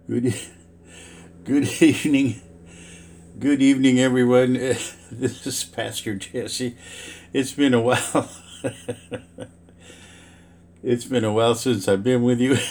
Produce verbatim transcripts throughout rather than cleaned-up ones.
Good, e- good evening, good evening, everyone. This is Pastor Jesse. It's been a while. It's been a while since I've been with you.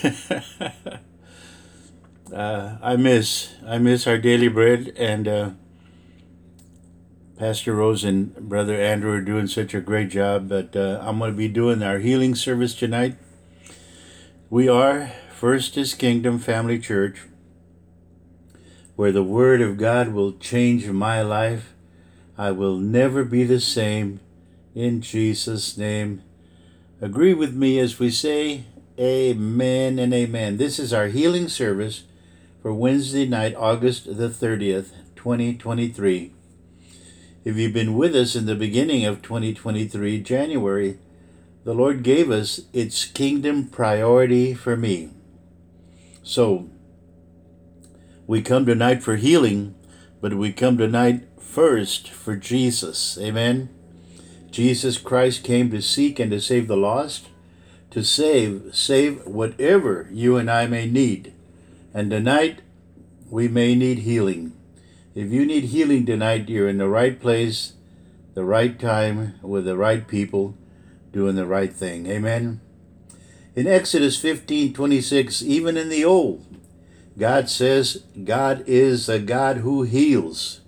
uh, I miss, I miss our daily bread, and uh, Pastor Rose and Brother Andrew are doing such a great job. But uh, I'm going to be doing our healing service tonight. We are First is Kingdom Family Church, where the Word of God will change my life. I will never be the same. In Jesus' name. Agree with me as we say amen and amen. This is our healing service for Wednesday night, August the thirtieth, twenty twenty-three. If you've been with us in the beginning of twenty twenty-three, January, the Lord gave us its kingdom priority for me. So, we come tonight for healing, but we come tonight first for Jesus. Amen. Jesus Christ came to seek and to save the lost, to save, save whatever you and I may need. And tonight, we may need healing. If you need healing tonight, you're in the right place, the right time, with the right people, doing the right thing. Amen. In Exodus fifteen twenty-six, even in the Old, God says God is a God who heals.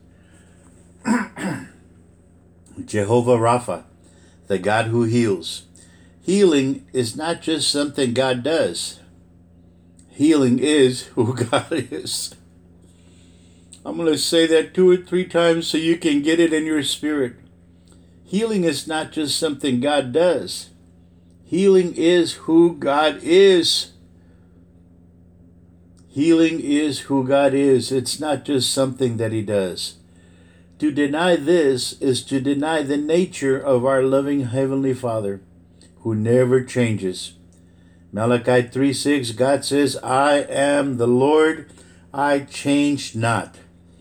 Jehovah Rapha, the God who heals. Healing is not just something God does. Healing is who God is. I'm going to say that two or three times so you can get it in your spirit. Healing is not just something God does. Healing is who God is. Healing is who God is. It's not just something that He does. To deny this is to deny the nature of our loving Heavenly Father, who never changes. Malachi three six, God says, I am the Lord, I change not.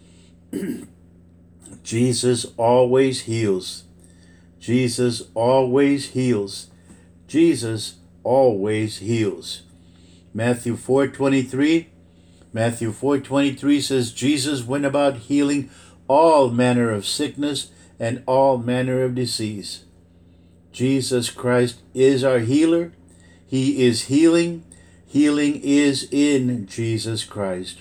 Jesus always heals. Jesus always heals. Jesus always heals. Matthew four twenty-three, Matthew four twenty-three says, Jesus went about healing all manner of sickness and all manner of disease. Jesus Christ is our healer. He is healing. Healing is in Jesus Christ.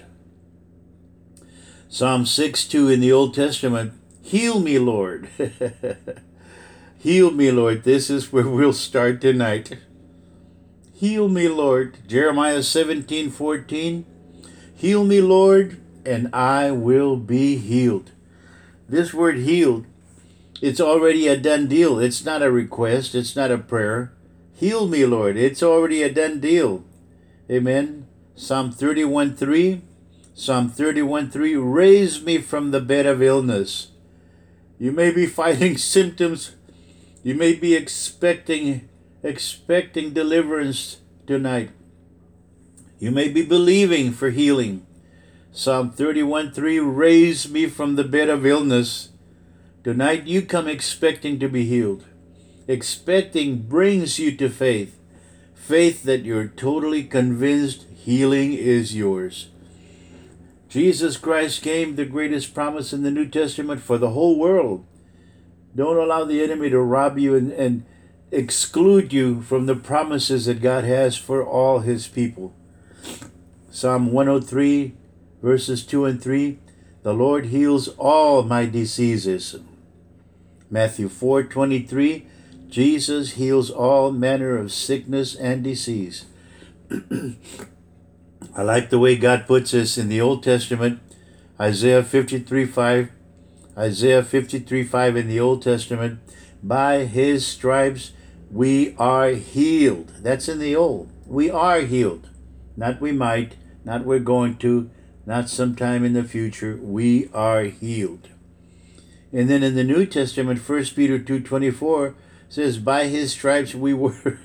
Psalm six two in the Old Testament, heal me, Lord. Heal me, Lord. This is where we'll start tonight. Heal me, Lord. Jeremiah seventeen fourteen, heal me, Lord, and I will be healed. This word healed, it's already a done deal. It's not a request. It's not a prayer. Heal me, Lord. It's already a done deal. Amen. Psalm thirty-one three. Psalm thirty-one three. Raise me from the bed of illness. You may be fighting symptoms. You may be expecting, expecting deliverance tonight. You may be believing for healing. Psalm thirty-one three, raise me from the bed of illness. Tonight you come expecting to be healed. Expecting brings you to faith. Faith that you're totally convinced healing is yours. Jesus Christ came, the greatest promise in the New Testament for the whole world. Don't allow the enemy to rob you and, and exclude you from the promises that God has for all His people. Psalm one oh three, verses two and three, the Lord heals all my diseases. Matthew four twenty-three, Jesus heals all manner of sickness and disease. I like the way God puts this in the Old Testament. Isaiah fifty-three five, Isaiah fifty-three five in the Old Testament, by His stripes we are healed. That's in the Old. We are healed. Not we might, not we're going to, not sometime in the future. We are healed. And then in the New Testament, First Peter two twenty-four says, by His stripes we were.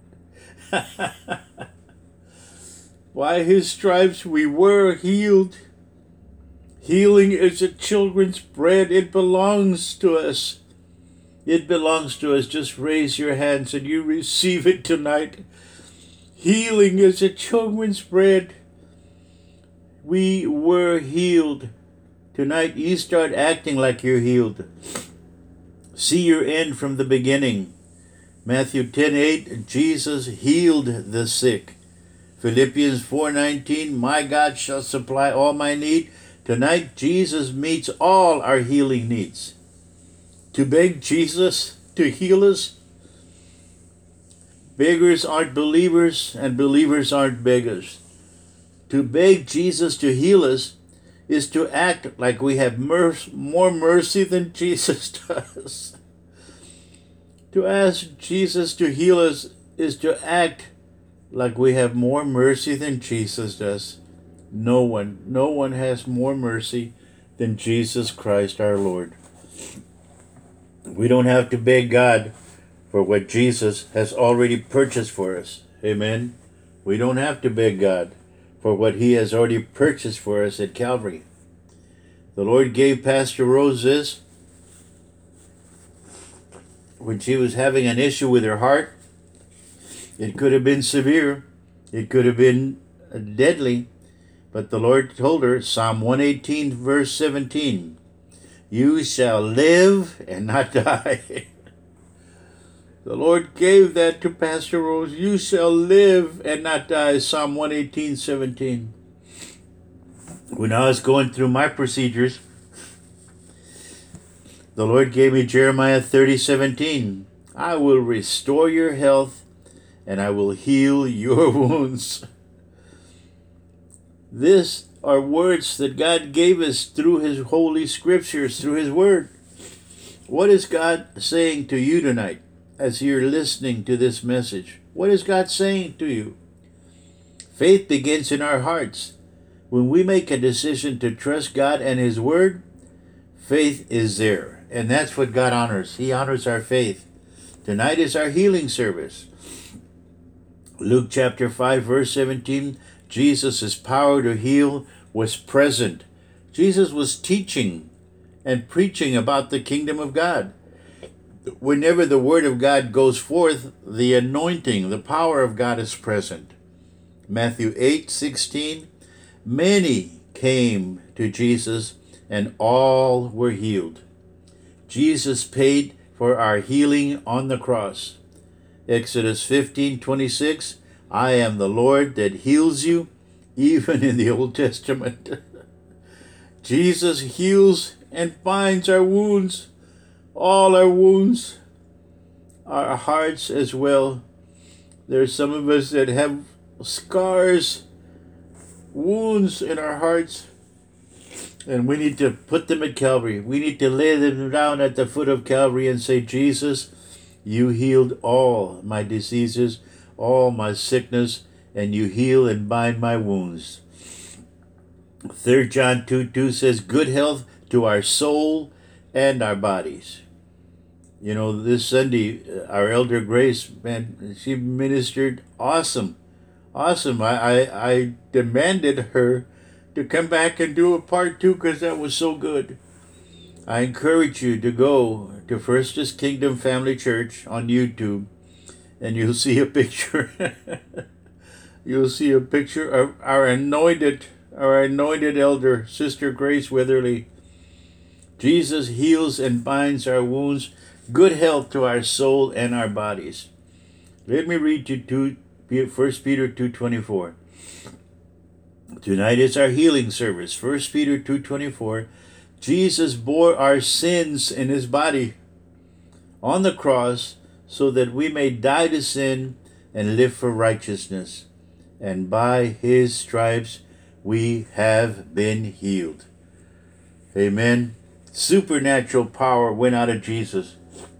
By His stripes we were healed. Healing is a children's bread. It belongs to us. It belongs to us. Just raise your hands and you receive it tonight. Healing is a children's bread. We were healed. Tonight, you start acting like you're healed. See your end from the beginning. Matthew ten eight, Jesus healed the sick. Philippians four nineteen, my God shall supply all my need. Tonight, Jesus meets all our healing needs. To beg Jesus to heal us, beggars aren't believers, and believers aren't beggars. To beg Jesus to heal us is to act like we have mer- more mercy than Jesus does. To ask Jesus to heal us is to act like we have more mercy than Jesus does. No one, no one has more mercy than Jesus Christ our Lord. We don't have to beg God for what Jesus has already purchased for us. Amen. We don't have to beg God for what he has already purchased for us at Calvary. The Lord gave Pastor Rose this when she was having an issue with her heart. It could have been severe. It could have been deadly. But the Lord told her, Psalm one eighteen, verse seventeen, you shall live and not die. The Lord gave that to Pastor Rose. You shall live and not die. Psalm one eighteen, seventeen. When I was going through my procedures, the Lord gave me Jeremiah thirty, seventeen. I will restore your health and I will heal your wounds. These are words that God gave us through his holy scriptures, through his word. What is God saying to you tonight as you're listening to this message? What is God saying to you? Faith begins in our hearts. When we make a decision to trust God and his word, faith is there. And that's what God honors. He honors our faith. Tonight is our healing service. Luke chapter five, verse seventeen, Jesus' power to heal was present. Jesus was teaching and preaching about the kingdom of God. Whenever the word of God goes forth, the anointing, the power of God is present. Matthew eight, sixteen, many came to Jesus and all were healed. Jesus paid for our healing on the cross. Exodus fifteen, twenty-six, I am the Lord that heals you, even in the Old Testament. Jesus heals and binds our wounds, all our wounds, our hearts as well. There's some of us that have scars, wounds in our hearts, and we need to put them at Calvary. We need to lay them down at the foot of Calvary and say, Jesus, you healed all my diseases, all my sickness, and you heal and bind my wounds. Third John two, two says, good health to our soul and our bodies. You know, this Sunday, our elder Grace, man, she ministered awesome. Awesome. I, I, I demanded her to come back and do a part two because that was so good. I encourage you to go to First's Kingdom Family Church on YouTube, and you'll see a picture. You'll see a picture of our anointed, our anointed elder, Sister Grace Weatherly. Jesus heals and binds our wounds, good health to our soul and our bodies. Let me read you First Peter two twenty-four. Tonight is our healing service. First Peter two twenty-four. Jesus bore our sins in his body on the cross so that we may die to sin and live for righteousness. And by his stripes we have been healed. Amen. Supernatural power went out of Jesus.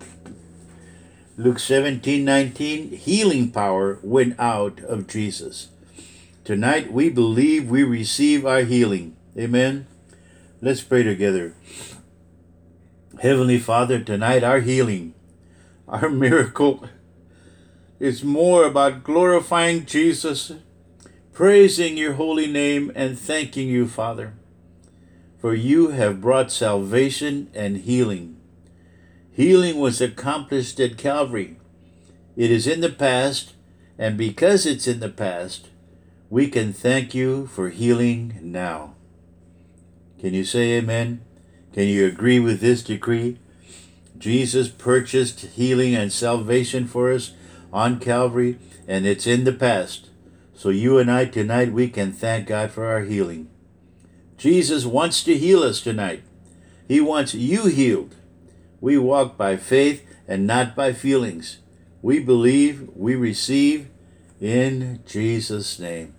Luke seventeen nineteen, healing power went out of Jesus. Tonight we believe we receive our healing. Amen. Let's pray together. Heavenly Father, tonight our healing, our miracle is more about glorifying Jesus, praising your holy name, and thanking you, Father, for you have brought salvation and healing. Healing was accomplished at Calvary. It is in the past, and because it's in the past, we can thank you for healing now. Can you say amen? Can you agree with this decree? Jesus purchased healing and salvation for us on Calvary, and it's in the past. So you and I tonight, we can thank God for our healing. Jesus wants to heal us tonight. He wants you healed. We walk by faith and not by feelings. We believe, we receive in Jesus' name.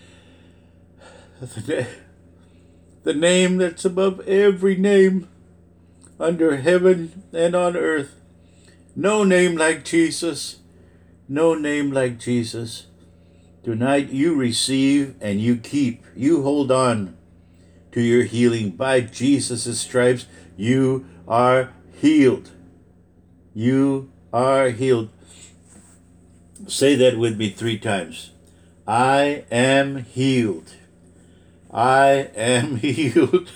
The name that's above every name under heaven and on earth. No name like Jesus. No name like Jesus. Tonight you receive and you keep. You hold on to your healing. By Jesus' stripes, you are healed. You are healed. Say that with me three times. I am healed. I am healed.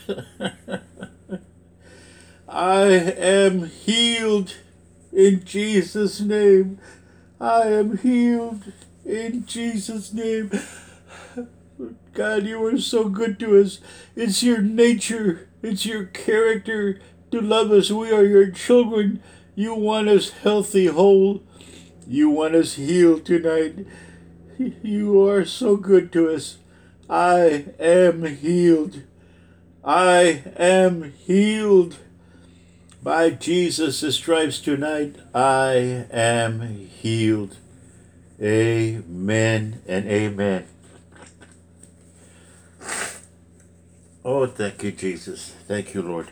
I am healed in Jesus' name. I am healed in Jesus' name. God, you are so good to us. It's your nature. It's your character to love us. We are your children. You want us healthy, whole. You want us healed tonight. You are so good to us. I am healed. I am healed. By Jesus' stripes tonight, I am healed. Amen and amen. Oh, thank you, Jesus. Thank you, Lord.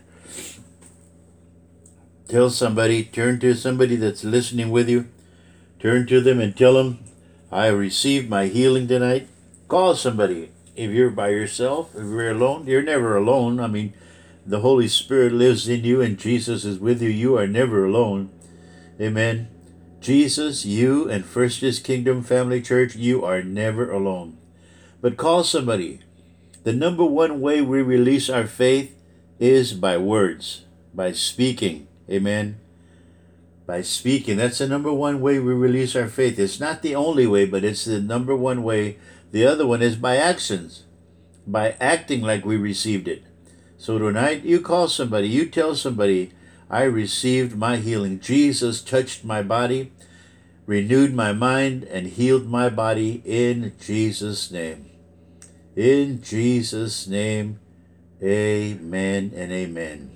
Tell somebody, turn to somebody that's listening with you. Turn to them and tell them, I received my healing tonight. Call somebody. If you're by yourself, if you're alone, you're never alone. I mean, the Holy Spirit lives in you and Jesus is with you. You are never alone. Amen. Jesus, you, and First is Kingdom Family Church, you are never alone. But call somebody. The number one way we release our faith is by words, by speaking. Amen. By speaking. That's the number one way we release our faith. It's not the only way, but it's the number one way. The other one is by actions, by acting like we received it. So tonight, you call somebody, you tell somebody, I received my healing. Jesus touched my body, renewed my mind, and healed my body in Jesus' name. In Jesus' name, amen and amen.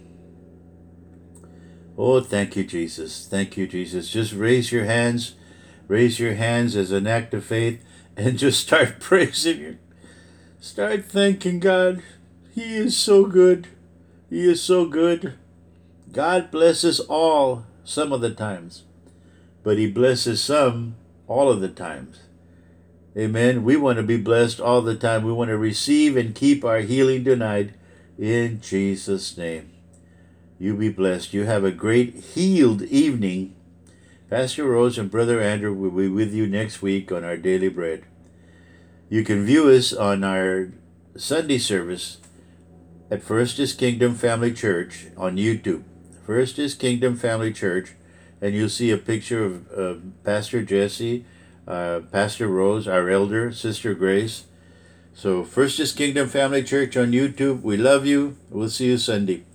Oh, thank you, Jesus. Thank you, Jesus. Just raise your hands. Raise your hands as an act of faith and just start praising Him. Start thanking God. He is so good. He is so good. God blesses all some of the times, but He blesses some all of the times. Amen. We want to be blessed all the time. We want to receive and keep our healing tonight in Jesus' name. You be blessed. You have a great healed evening. Pastor Rose and Brother Andrew will be with you next week on our Daily Bread. You can view us on our Sunday service at First is Kingdom Family Church on YouTube. First is Kingdom Family Church, and you'll see a picture of uh, Pastor Jesse, uh, Pastor Rose, our elder, Sister Grace. So First is Kingdom Family Church on YouTube. We love you. We'll see you Sunday.